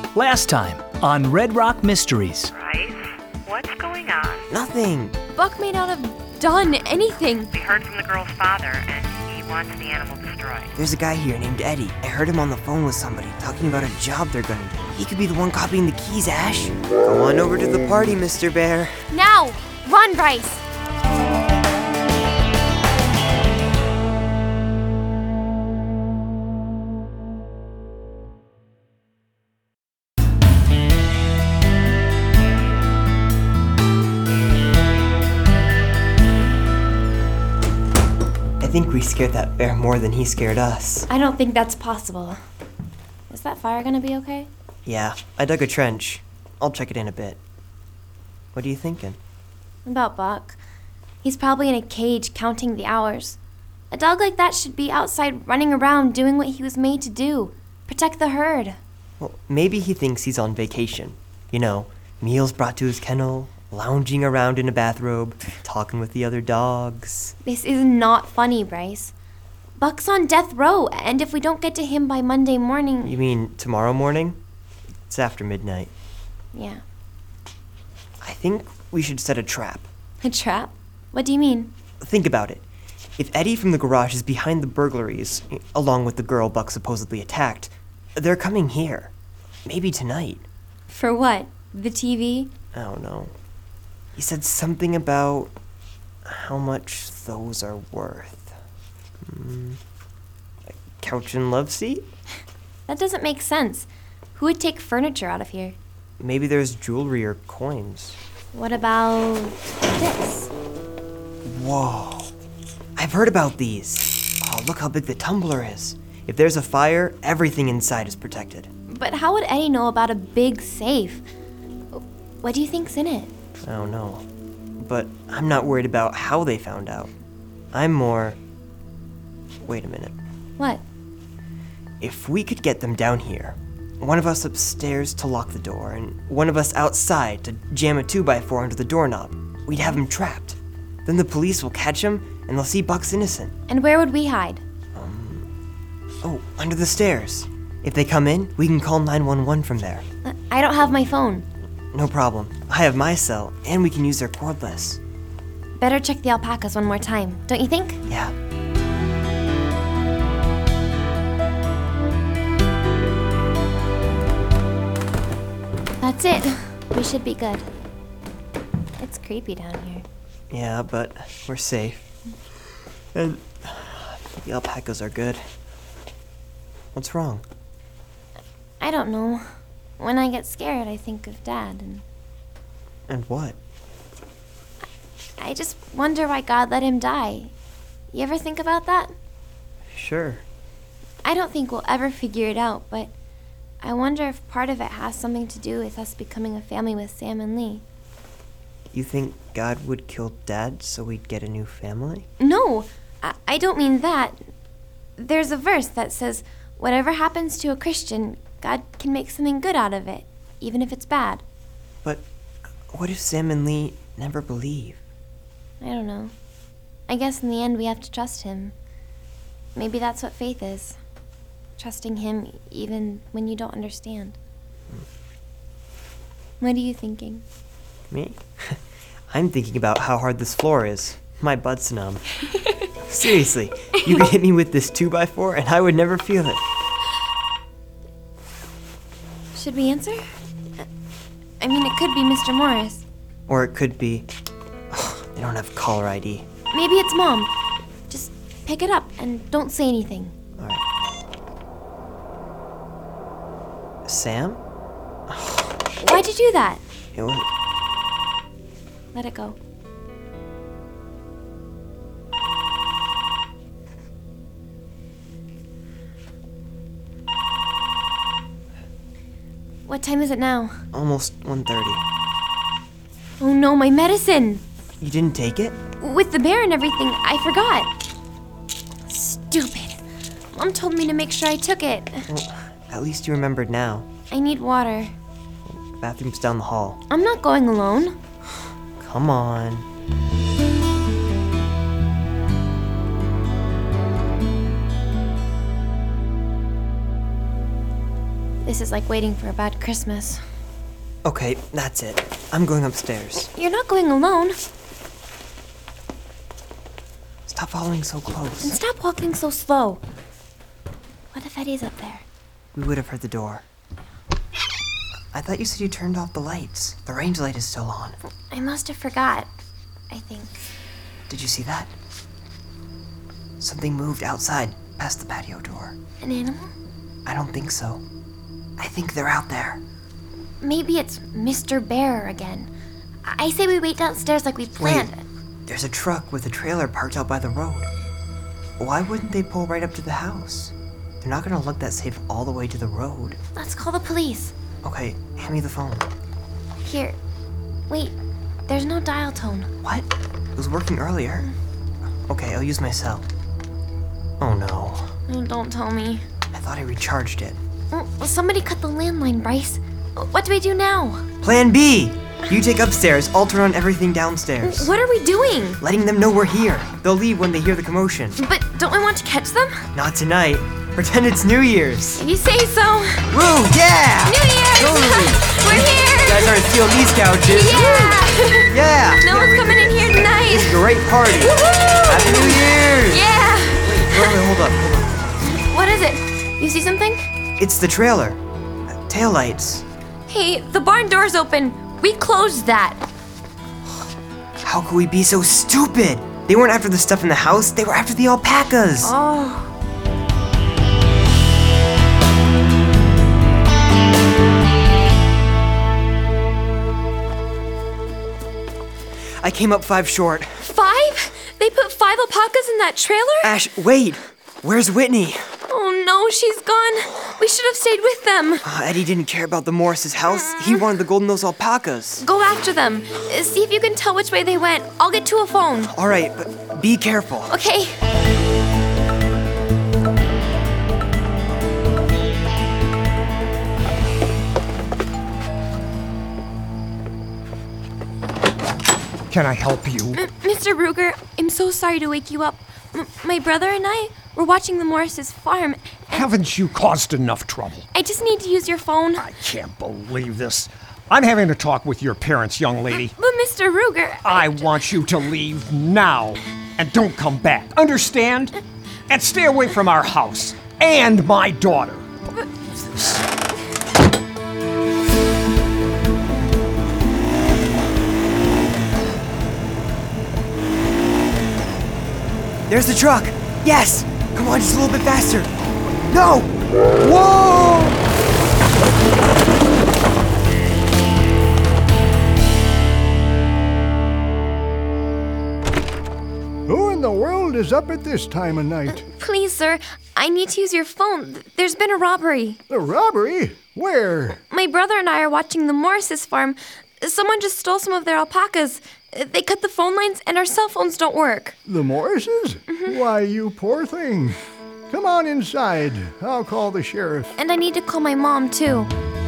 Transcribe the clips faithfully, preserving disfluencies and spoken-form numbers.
Last time on Red Rock Mysteries. Bryce, what's going on? Nothing. Buck may not have done anything. We heard from the girl's father, and he wants the animal destroyed. There's a guy here named Eddie. I heard him on the phone with somebody, talking about a job they're gonna do. He could be the one copying the keys, Ash. Go on over to the party, Mister Bear. Now! Run, Bryce! I think we scared that bear more than he scared us. I don't think that's possible. Is that fire gonna be okay? Yeah, I dug a trench. I'll check it in a bit. What are you thinking? About Buck. He's probably in a cage counting the hours. A dog like that should be outside running around doing what he was made to do. Protect the herd. Well, maybe he thinks he's on vacation. You know, meals brought to his kennel, lounging around in a bathrobe, talking with the other dogs. This is not funny, Bryce. Buck's on death row, and if we don't get to him by Monday morning... You mean tomorrow morning? It's after midnight. Yeah. I think we should set a trap. A trap? What do you mean? Think about it. If Eddie from the garage is behind the burglaries, along with the girl Buck supposedly attacked, they're coming here. Maybe tonight. For what? The T V? I don't know. He said something about how much those are worth. Hmm. A couch and love seat? That doesn't make sense. Who would take furniture out of here? Maybe there's jewelry or coins. What about this? Whoa. I've heard about these. Oh, look how big the tumbler is. If there's a fire, everything inside is protected. But how would Eddie know about a big safe? What do you think's in it? I don't know. But I'm not worried about how they found out. I'm more... Wait a minute. What? If we could get them down here, one of us upstairs to lock the door, and one of us outside to jam a two by four under the doorknob, we'd have him trapped. Then the police will catch him, and they'll see Buck's innocent. And where would we hide? Oh, under the stairs. If they come in, we can call nine one one from there. Uh, I don't have my phone. No problem. I have my cell, and we can use their cordless. Better check the alpacas one more time, don't you think? Yeah. That's it. We should be good. It's creepy down here. Yeah, but we're safe. And the alpacas are good. What's wrong? I don't know. When I get scared, I think of Dad, and And what? I just wonder why God let him die. You ever think about that? Sure. I don't think we'll ever figure it out, but I wonder if part of it has something to do with us becoming a family with Sam and Lee. You think God would kill Dad so we'd get a new family? No, I, I don't mean that. There's a verse that says, whatever happens to a Christian, God can make something good out of it, even if it's bad. But what if Sam and Lee never believe? I don't know. I guess in the end we have to trust him. Maybe that's what faith is. Trusting him even when you don't understand. What are you thinking? Me? I'm thinking about how hard this floor is. My butt's numb. Seriously, you could hit me with this two by four and I would never feel it. Should we answer? I mean, it could be Mister Morris. Or it could be... Oh, they don't have caller I D. Maybe it's Mom. Just pick it up and don't say anything. All right. Sam? Why'd you do that? It was... Let it go. What time is it now? almost one thirty. Oh no, my medicine! You didn't take it? With the bear and everything, I forgot. Stupid. Mom told me to make sure I took it. Well, at least you remembered now. I need water. Bathroom's down the hall. I'm not going alone. Come on. This is like waiting for a bad Christmas. Okay, that's it. I'm going upstairs. You're not going alone. Stop following so And close. stop walking so slow. What if Eddie's up there? We would have heard the door. I thought you said you turned off the lights. The range light is still on. I must have forgot, I think. Did you see that? Something moved outside, past the patio door. An animal? I don't think so. I think they're out there. Maybe it's Mister Bear again. I I say we wait downstairs like we planned. There's a truck with a trailer parked out by the road. Why wouldn't they pull right up to the house? They're not gonna look that safe all the way to the road. Let's call the police. Okay, hand me the phone. Here. Wait, there's no dial tone. What? It was working earlier. Okay, I'll use my cell. Oh no. Oh, don't tell me. I thought I recharged it. Oh, somebody cut the landline, Bryce. What do we do now? Plan B! You take upstairs, I'll turn on everything downstairs. What are we doing? Letting them know we're here. They'll leave when they hear the commotion. But don't we want to catch them? Not tonight. Pretend it's New Year's. If you say so. Woo, yeah! New Year's! Totally. We're here! You guys aren't stealing these couches. Yeah! Yeah! No one's coming in here tonight. Great party. Woohoo! Happy New Year's! Yeah! Wait, wait, wait, hold up, hold up. What is it? You see something? It's the trailer. Uh, taillights. Hey, the barn door's open. We closed that. How could we be so stupid? They weren't after the stuff in the house, they were after the alpacas. Oh. I came up five short. Five? They put five alpacas in that trailer? Ash, wait! Where's Whitney? Oh no, she's gone. We should have stayed with them. Uh, Eddie didn't care about the Morris's house. He wanted the golden nose alpacas. Go after them. Uh, See if you can tell which way they went. I'll get to a phone. All right, but be careful. Okay. Can I help you? M- Mister Ruger, I'm so sorry to wake you up. M- my brother and I were watching the Morris's farm. Haven't you caused enough trouble? I just need to use your phone. I can't believe this. I'm having a talk with your parents, young lady. But Mister Ruger, I want you to leave now and don't come back. Understand? And stay away from our house and my daughter. There's the truck. Yes! Come on, just a little bit faster. No! Whoa! Who in the world is up at this time of night? please, sir, I need to use your phone. There's been a robbery. A robbery? Where? My brother and I are watching the Morris's farm. Someone just stole some of their alpacas. They cut the phone lines and our cell phones don't work. The Morrises? Why, you poor thing. Come on inside. I'll call the sheriff. And I need to call my mom, too.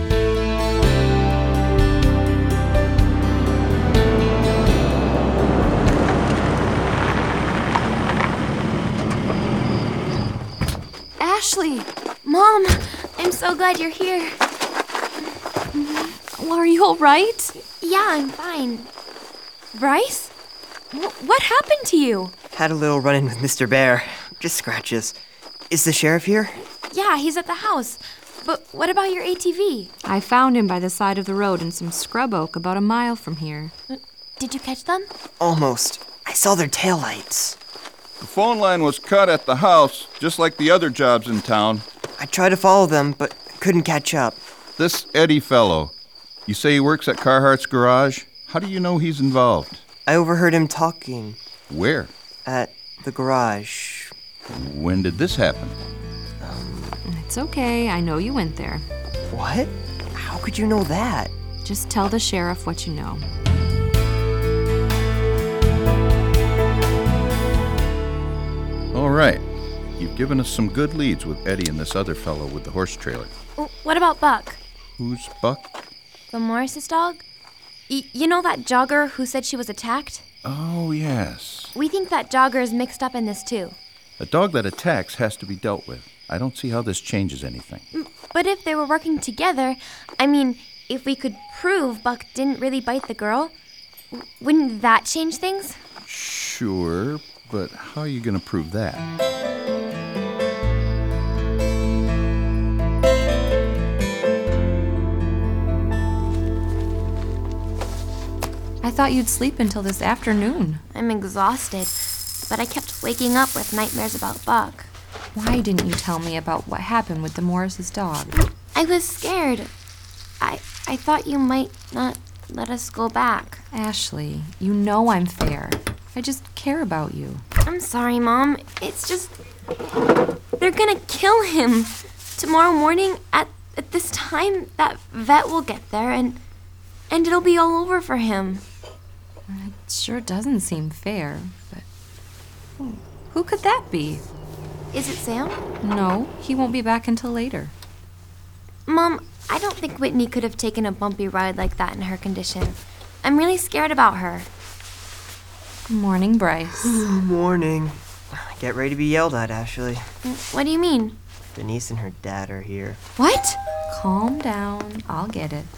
Ashley! Mom, I'm so glad you're here. Well, are you all right? Yeah, I'm fine. Bryce? Wh- what happened to you? Had a little run-in with Mister Bear. Just scratches. Is the sheriff here? Yeah, he's at the house. But what about your A T V? I found him by the side of the road in some scrub oak about a mile from here. Did you catch them? Almost. I saw their taillights. The phone line was cut at the house, just like the other jobs in town. I tried to follow them, but couldn't catch up. This Eddie fellow, you say he works at Carhart's garage? How do you know he's involved? I overheard him talking Where? at the garage. When did this happen? It's okay, I know you went there. What? How could you know that? Just tell the sheriff what you know. All right. You've given us some good leads with Eddie and this other fellow with the horse trailer. Wh- What about Buck? Who's Buck? The Morris's dog? Y- you know that jogger who said she was attacked? Oh, yes. We think that jogger is mixed up in this, too. A dog that attacks has to be dealt with. I don't see how this changes anything. But if they were working together, I mean, if we could prove Buck didn't really bite the girl, w- wouldn't that change things? Sure, but how are you going to prove that? I thought you'd sleep until this afternoon. I'm exhausted, but I kept waking up with nightmares about Buck. Why didn't you tell me about what happened with the Morris's dog? I was scared. I I thought you might not let us go back. Ashley, you know I'm fair. I just care about you. I'm sorry, Mom. It's just... They're gonna kill him. Tomorrow morning at, at this time, that vet will get there and... And it'll be all over for him. It sure doesn't seem fair, but... Who, who could that be? Is it Sam? No, he won't be back until later. Mom, I don't think Whitney could have taken a bumpy ride like that in her condition. I'm really scared about her. Morning, Bryce. Morning. Get ready to be yelled at, Ashley. What do you mean? Denise and her dad are here. What? Calm down. I'll get it.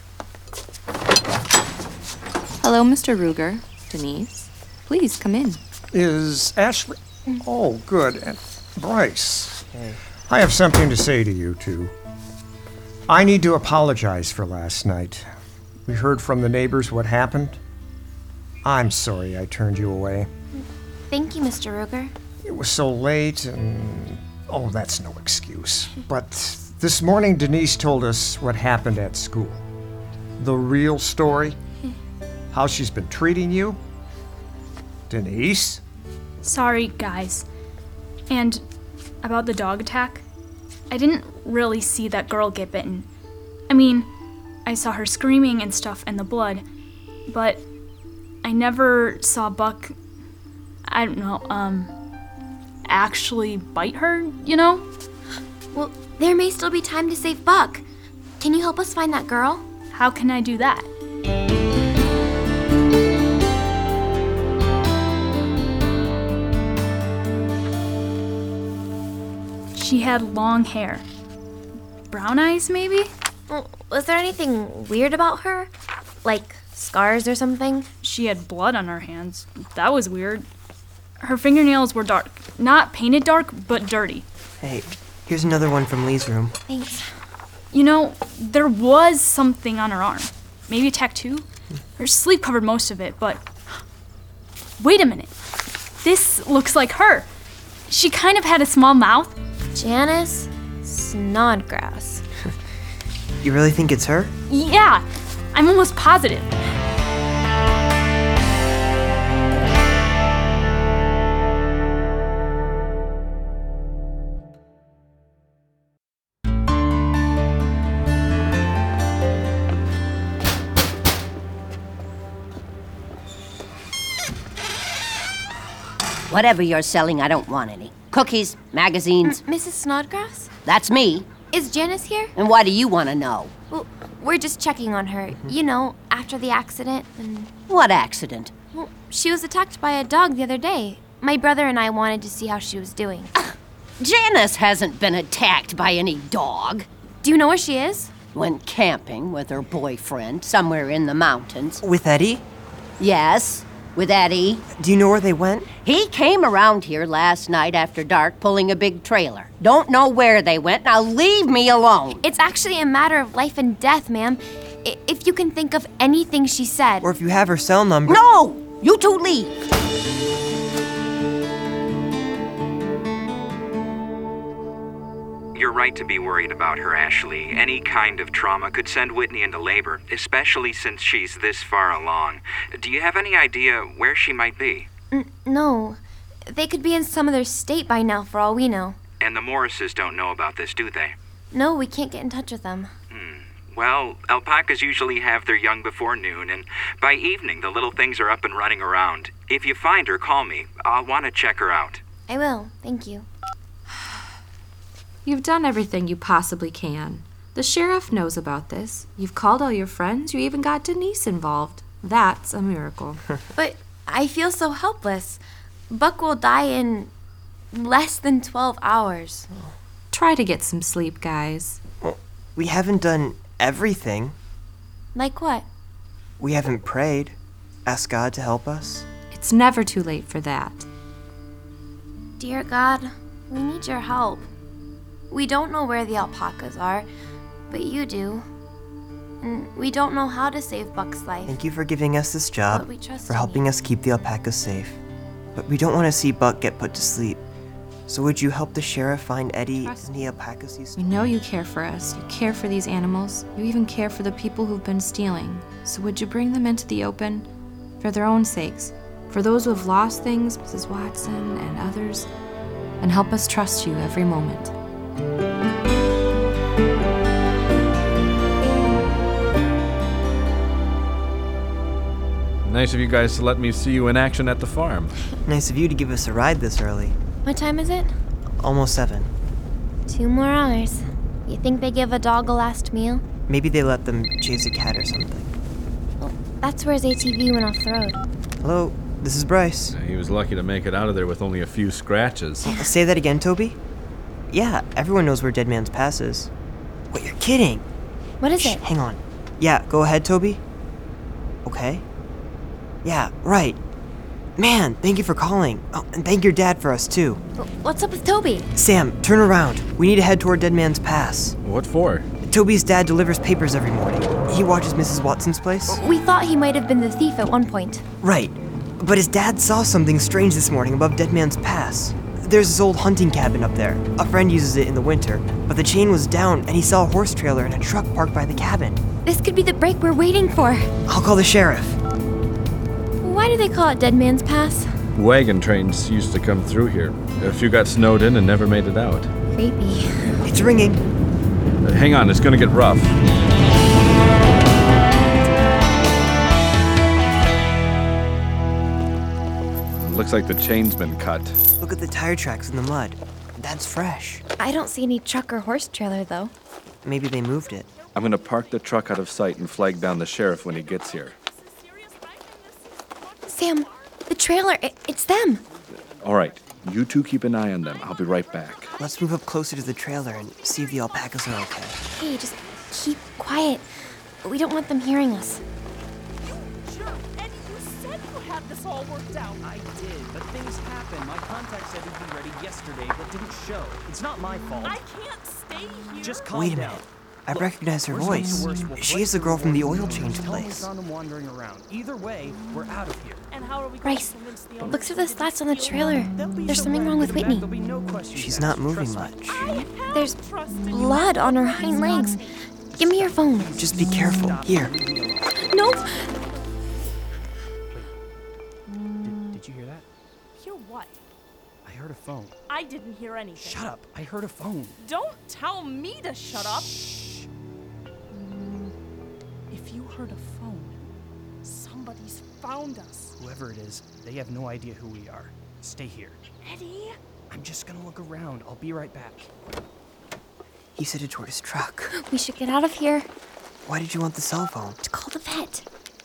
Hello, Mister Ruger. Denise, please come in. Is Ashley... Oh, good. And Bryce, Hey. I have something to say to you two. I need to apologize for last night. We heard from the neighbors what happened. I'm sorry I turned you away. Thank you, Mister Ruger. It was so late and... Oh, that's no excuse. But this morning Denise told us what happened at school. The real story. How she's been treating you. Denise? Sorry, guys. And about the dog attack, I didn't really see that girl get bitten. I mean, I saw her screaming and stuff and the blood, but I never saw Buck, I don't know, um, actually bite her, you know? Well, there may still be time to save Buck. Can you help us find that girl? How can I do that? She had long hair. Brown eyes, maybe? Well, was there anything weird about her? Like scars or something? She had blood on her hands. That was weird. Her fingernails were dark. Not painted dark, but dirty. Hey, here's another one from Lee's room. Thanks. You know, there was something on her arm. Maybe a tattoo? Her sleeve covered most of it, but... Wait a minute. This looks like her. She kind of had a small mouth. Janice Snodgrass. You really think it's her? Yeah, I'm almost positive. Whatever you're selling, I don't want any. Cookies, magazines. M- Missus Snodgrass? That's me. Is Janice here? And why do you want to know? Well, we're just checking on her. You know, after the accident and... What accident? Well, she was attacked by a dog the other day. My brother and I wanted to see how she was doing. Janice hasn't been attacked by any dog. Do you know where she is? Went camping with her boyfriend somewhere in the mountains. With Eddie? Yes, with Eddie. Do you know where they went? He came around here last night after dark pulling a big trailer. Don't know where they went. Now leave me alone. It's actually a matter of life and death, ma'am. I- if you can think of anything she said. Or if you have her cell number. No! You two leave. You're right to be worried about her, Ashley. Any kind of trauma could send Whitney into labor, especially since she's this far along. Do you have any idea where she might be? N- no. They could be in some other state by now, for all we know. And the Morrises don't know about this, do they? No, we can't get in touch with them. Hmm. Well, alpacas usually have their young before noon, and by evening the little things are up and running around. If you find her, call me. I'll want to check her out. I will, thank you. You've done everything you possibly can. The sheriff knows about this. You've called all your friends. You even got Denise involved. That's a miracle. But I feel so helpless. Buck will die in less than twelve hours. Try to get some sleep, guys. Well, we haven't done everything. Like what? We haven't prayed, asked God to help us. It's never too late for that. Dear God, we need your help. We don't know where the alpacas are, but you do. And we don't know how to save Buck's life. Thank you for giving us this job, But we trust for in helping you. us keep the alpacas safe. But we don't want to see Buck get put to sleep. So would you help the sheriff find Eddie Trust and the alpacas he's We know you care for us. You care for these animals. You even care for the people who've been stealing. So would you bring them into the open? For their own sakes. For those who have lost things, Missus Watson and others. And help us trust you every moment. Nice of you guys to let me see you in action at the farm. Nice of you to give us a ride this early. What time is it? Almost seven. Two more hours. You think they give a dog a last meal? Maybe they let them chase a cat or something. Well, that's where his A T V went off the road. Hello, this is Bryce. He was lucky to make it out of there with only a few scratches. Say that again, Toby? Yeah, everyone knows where Dead Man's Pass is. Wait, you're kidding! What is Shh, it? hang on. Yeah, go ahead, Toby. Okay. Yeah, right. Man, thank you for calling. Oh, and thank your dad for us, too. What's up with Toby? Sam, turn around. We need to head toward Dead Man's Pass. What for? Toby's dad delivers papers every morning. He watches Missus Watson's place. We thought he might have been the thief at one point. Right. But his dad saw something strange this morning above Dead Man's Pass. There's this old hunting cabin up there. A friend uses it in the winter, but the chain was down and he saw a horse trailer and a truck parked by the cabin. This could be the break we're waiting for. I'll call the sheriff. Why do they call it Dead Man's Pass? Wagon trains used to come through here. A few got snowed in and never made it out. Creepy. It's ringing. Uh, hang on, it's gonna get rough. Looks like the chain's been cut. Look at the tire tracks in the mud. That's fresh. I don't see any truck or horse trailer, though. Maybe they moved it. I'm gonna park the truck out of sight and flag down the sheriff when he gets here. Sam, the trailer, it, it's them. All right, you two keep an eye on them. I'll be right back. Let's move up closer to the trailer and see if the alpacas are okay. Hey, just keep quiet. We don't want them hearing us. Sure, Eddie, you said you had this all worked out. I did, but things happen. My contact said he'd be ready yesterday, but didn't show. It's not my fault. I can't stay here. Just calm Wait a down. minute. I Look, recognize her worst comes voice. to worst, we'll She break is the through girl from the walls oil and change tell we place. found him wandering around. Either way, we're out of here. And how are we Bryce, look through the slats on the trailer. There's something wrong with Whitney. She's not moving much. There's blood on her hind legs. Give me your phone. Just be careful. Here. No. Did, did you hear that? Hear what? I heard a phone. I didn't hear anything. Shut up. I heard a phone. Don't tell me to shut up. Shh. If you heard a phone, somebody's found us. Whoever it is, they have no idea who we are. Stay here. Eddie? I'm just gonna look around. I'll be right back. He's headed toward his truck. We should get out of here. Why did you want the cell phone? To call the vet.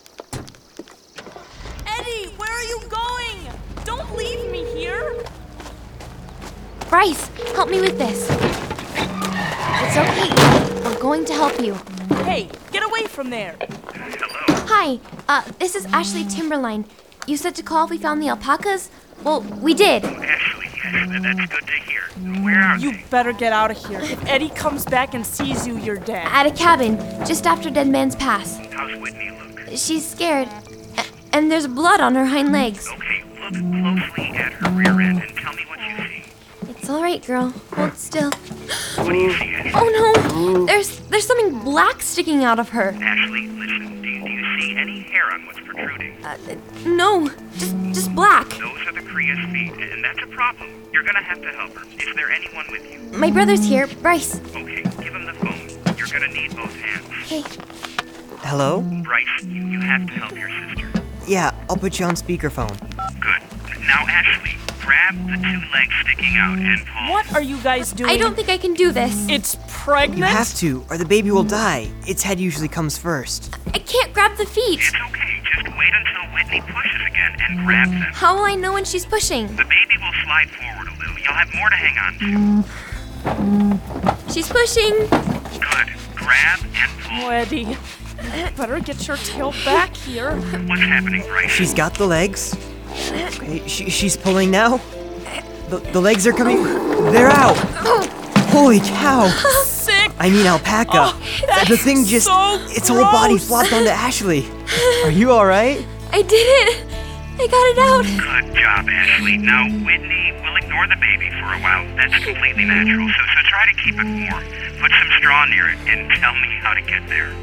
Eddie, where are you going? Don't leave me here. Bryce, help me with this. It's okay. We're going to help you. Hey, get away from there. Hi, uh, this is Ashley Timberline. You said to call if we found the alpacas? Well, we did. Ashley, yes, that's good to hear. Where are You they? better get out of here. If Eddie comes back and sees you, you're dead. At a cabin, just after Dead Man's Pass. How's Whitney look? She's scared. A- and there's blood on her hind legs. Okay, look closely at her rear end and tell me what you see. It's all right, girl. Hold still. What do you see, Ashley? Oh no! There's there's something black sticking out of her. Ashley, listen. Do you, do you see any hair on what's protruding? Uh, no, just just black. Those are the Kriya's feet, and that's a problem. You're gonna have to help her. Is there anyone with you? My brother's here, Bryce. Okay, give him the phone. You're gonna need both hands. Okay. Hello? Bryce, you, you have to help your sister. Yeah, I'll put you on speakerphone. Good. Now, Ashley, grab the two legs sticking out and pull. What are you guys doing? I don't think I can do this. It's pregnant? You have to, or the baby will die. Its head usually comes first. I can't grab the feet. It's okay. Just wait until Whitney pushes again and grab them. How will I know when she's pushing? The baby will slide forward a little. You'll have more to hang on to. She's pushing. Good. Grab and pull. Oh, Eddie, you better get your tail back here. What's happening, Bryce? She's got the legs. Okay, she, she's pulling now. The, the legs are coming. They're out. Holy cow. Sick. I mean alpaca. Oh, that's the thing just, so its whole body gross. flopped onto Ashley. Are you alright? I did it. I got it out. Good job, Ashley. Now, Whitney, we'll ignore the baby for a while. That's completely natural, so, so try to keep it warm. Put some straw near it and tell me how to get there.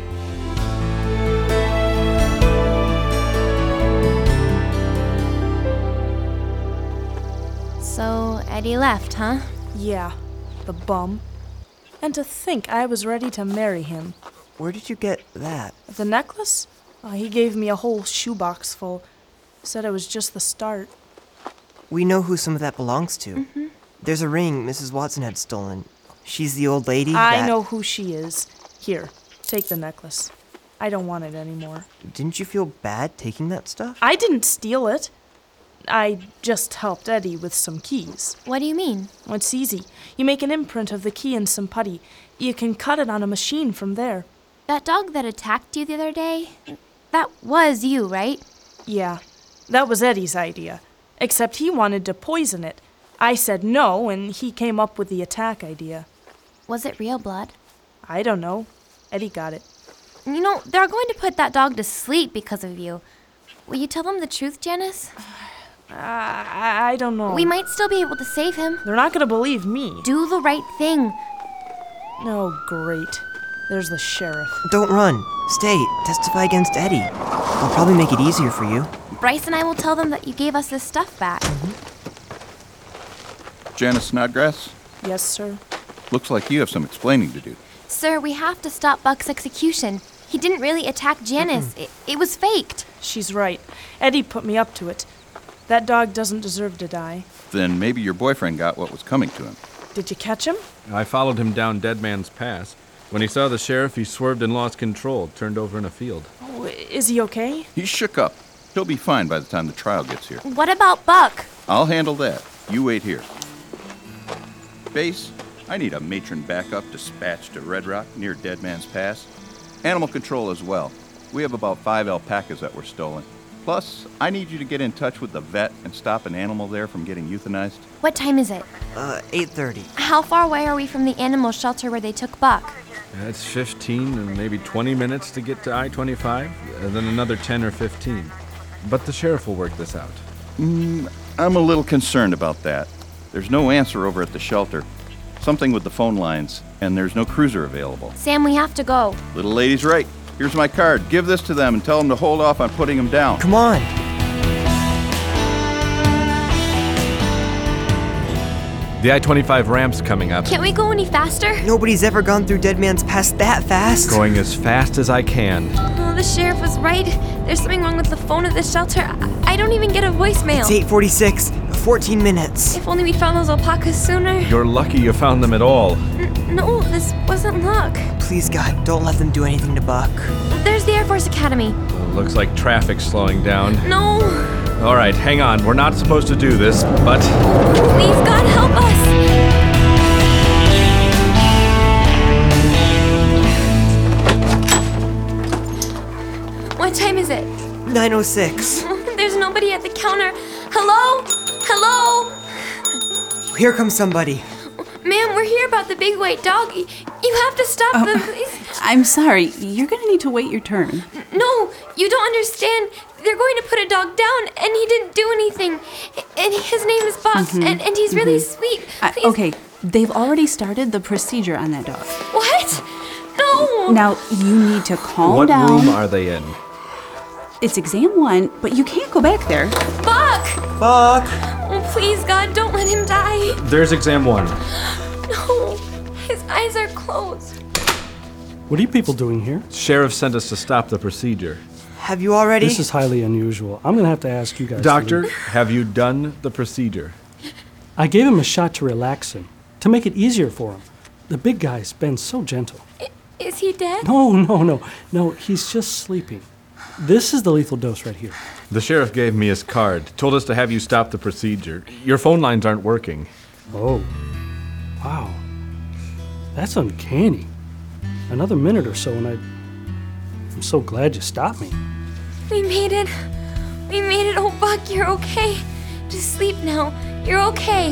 So, Eddie left, huh? Yeah, the bum. And to think I was ready to marry him. Where did you get that? The necklace? Oh, he gave me a whole shoebox full. Said it was just the start. We know who some of that belongs to. Mm-hmm. There's a ring Missus Watson had stolen. She's the old lady I that... know who she is. Here, take the necklace. I don't want it anymore. Didn't you feel bad taking that stuff? I didn't steal it. I just helped Eddie with some keys. What do you mean? Well, it's easy. You make an imprint of the key in some putty. You can cut it on a machine from there. That dog that attacked you the other day, that was you, right? Yeah, that was Eddie's idea. Except he wanted to poison it. I said no, and he came up with the attack idea. Was it real blood? I don't know. Eddie got it. You know, they're going to put that dog to sleep because of you. Will you tell them the truth, Janice? Uh, I, I don't know. We might still be able to save him. They're not going to believe me. Do the right thing. Oh, great. There's the sheriff. Don't run. Stay. Testify against Eddie. I'll probably make it easier for you. Bryce and I will tell them that you gave us this stuff back. Mm-hmm. Janice Snodgrass, Yes, sir. looks like you have some explaining to do. Sir, we have to stop Buck's execution. He didn't really attack Janice. It, it was faked. She's right. Eddie put me up to it. That dog doesn't deserve to die. Then maybe your boyfriend got what was coming to him. Did you catch him? I followed him down Dead Man's Pass. When he saw the sheriff, he swerved and lost control, turned over in a field. Oh, is he okay? He's shook up. He'll be fine by the time the trial gets here. What about Buck? I'll handle that. You wait here. Base, I need a matron backup dispatched to Red Rock near Dead Man's Pass. Animal control as well. We have about five alpacas that were stolen. Plus, I need you to get in touch with the vet and stop an animal there from getting euthanized. What time is it? Uh, eight thirty. How far away are we from the animal shelter where they took Buck? That's fifteen and maybe twenty minutes to get to I twenty-five, and then another ten or fifteen. But the sheriff will work this out. Mm, I'm a little concerned about that. There's no answer over at the shelter. Something with the phone lines, and there's no cruiser available. Sam, we have to go. Little lady's right. Here's my card. Give this to them and tell them to hold off on putting him down. Come on. The I twenty-five ramp's coming up. Can't we go any faster? Nobody's ever gone through Dead Man's Pass that fast. Going as fast as I can. Oh, the sheriff was right. There's something wrong with the phone at the shelter. I, I don't even get a voicemail. It's eight forty-six. fourteen minutes. If only we'd found those alpacas sooner. You're lucky you found them at all. N- no, this wasn't luck. Please, God, don't let them do anything to Buck. There's the Air Force Academy. Well, looks like traffic's slowing down. No. All right, hang on. We're not supposed to do this, but... Please, God, help us. What time is it? nine oh six. There's nobody at the counter. Hello? Hello? Here comes somebody. Ma'am, we're here about the big white dog. Y- You have to stop Oh, them, please. I'm sorry. You're gonna need to wait your turn. No, you don't understand. They're going to put a dog down, and he didn't do anything. And his name is Buck, Mhm, and, and he's really mhm. sweet. I- Please. okay, they've already started the procedure on that dog. What? No. Now, you need to calm what down. room are they in? It's exam one, but you can't go back there. Buck! Buck! Oh, please, God, don't let him die. There's exam one. No, his eyes are closed. What are you people doing here? Sheriff sent us to stop the procedure. Have you already? This is highly unusual. I'm going to have to ask you guys. to Doctor, leave. have you done the procedure? I gave him a shot to relax him, to make it easier for him. The big guy's been so gentle. I- is he dead? No, no, no. No, he's just sleeping. This is the lethal dose right here. The sheriff gave me his card, told us to have you stop the procedure. Your phone lines aren't working. Oh, wow. That's uncanny. Another minute or so, and I, I'm so glad you stopped me. We made it. We made it. Oh, Buck, you're okay. Just sleep now. You're okay.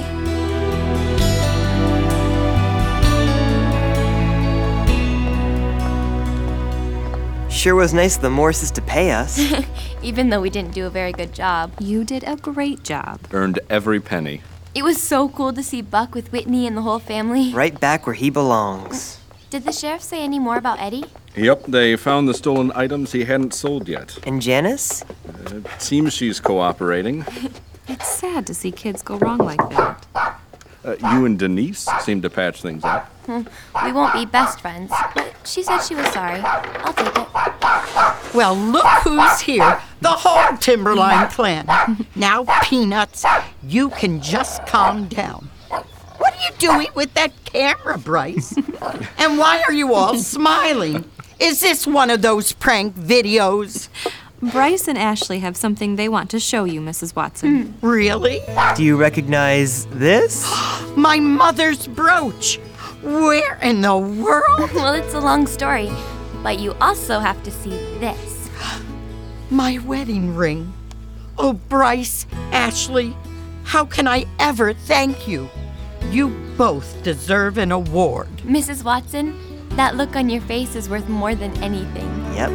Sure was nice of the Morrises to pay us. Even though we didn't do a very good job. You did a great job. Earned every penny. It was so cool to see Buck with Whitney and the whole family. Right back where he belongs. Did the sheriff say any more about Eddie? Yep, they found the stolen items he hadn't sold yet. And Janice? Uh, it seems she's cooperating. It's sad to see kids go wrong like that. Uh, you and Denise seem to patch things up. Hmm, we won't be best friends, but she said she was sorry. I'll take it. Well, look who's here. The whole Timberline clan. Now, Peanuts, you can just calm down. What are you doing with that camera, Bryce? And why are you all smiling? Is this one of those prank videos? Bryce and Ashley have something they want to show you, Missus Watson. Mm, really? Do you recognize this? My mother's brooch. Where in the world? Well, it's a long story, but you also have to see this. My wedding ring. Oh, Bryce, Ashley, how can I ever thank you? You both deserve an award. Missus Watson, that look on your face is worth more than anything. Yep.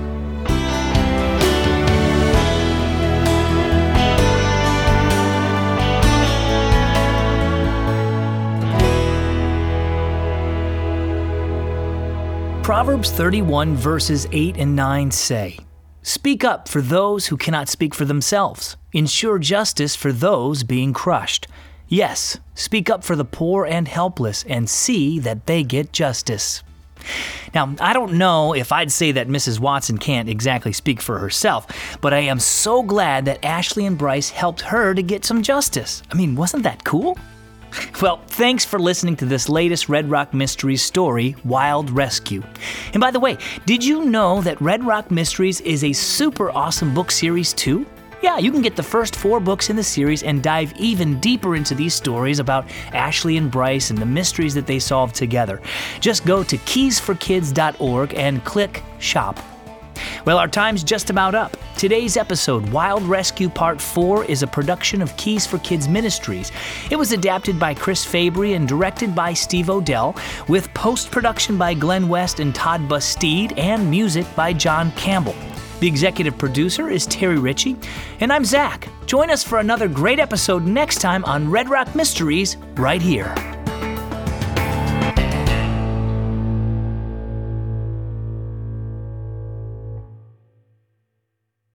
Proverbs thirty-one verses eight and nine say, "Speak up for those who cannot speak for themselves. Ensure justice for those being crushed. Yes, speak up for the poor and helpless and see that they get justice." Now, I don't know if I'd say that Missus Watson can't exactly speak for herself, but I am so glad that Ashley and Bryce helped her to get some justice. I mean, wasn't that cool? Well, thanks for listening to this latest Red Rock Mysteries story, Wild Rescue. And by the way, did you know that Red Rock Mysteries is a super awesome book series too? Yeah, you can get the first four books in the series and dive even deeper into these stories about Ashley and Bryce and the mysteries that they solved together. Just go to keys for kids dot org and click Shop. Well, our time's just about up. Today's episode, Wild Rescue Part four, is a production of Keys for Kids Ministries. It was adapted by Chris Fabry and directed by Steve Odell, with post-production by Glenn West and Todd Bastide, and music by John Campbell. The executive producer is Terry Ritchie, and I'm Zach. Join us for another great episode next time on Red Rock Mysteries, right here.